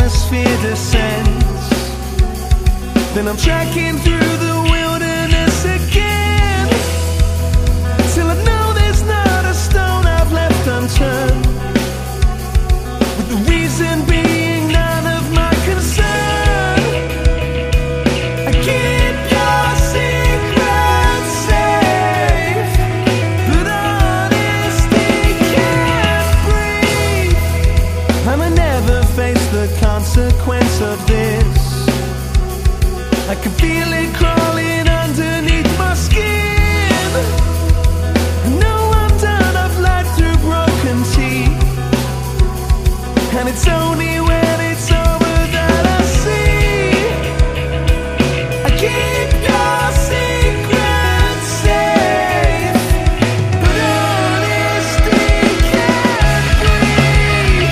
atmosphere descends, then I'm trekking through the wilderness again, till I know there's not a stone I've left unturned, with the reason being none of my concern. I keep your secret safe, but honesty can't breathe, and I never face the consequence of this. I can feel it crawling underneath my skin. No, I'm done, I've lied through broken teeth, and it's only when it's over that I see. I keep your secret safe, but honesty can't breathe.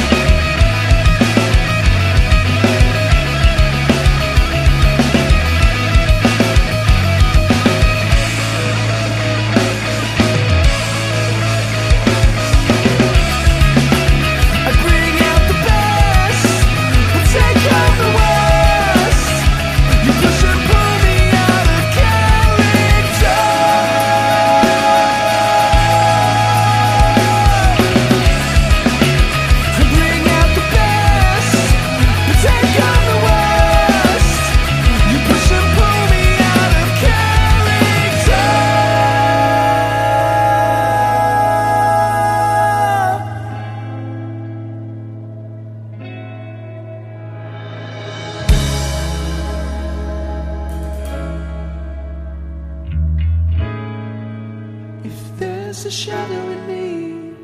I bring out the best, but take out the worst. You push and pull me out of character. I bring out the best, but take out the worst. You push and pull me out of character. If there's a shadow in me,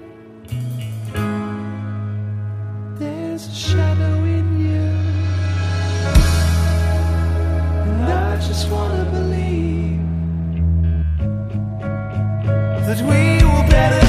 there's a shadow in you, and I just wanna believe that we will better